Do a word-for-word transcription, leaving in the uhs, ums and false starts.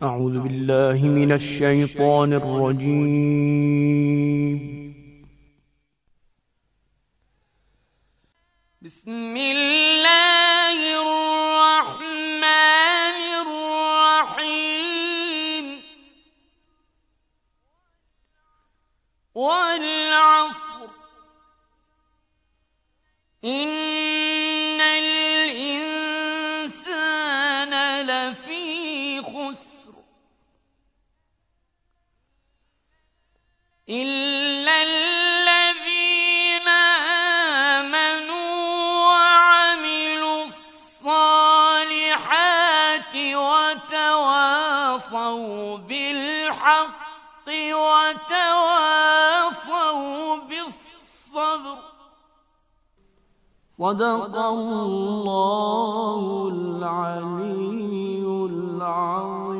أعوذ بالله من الشيطان الرجيم. بسم الله الرحمن الرحيم. والعصر إن الإنسان لفي خسر إلا الذين آمنوا وعملوا الصالحات وتواصوا بالحق وتواصوا بالصبر. صدق الله العلي العظيم.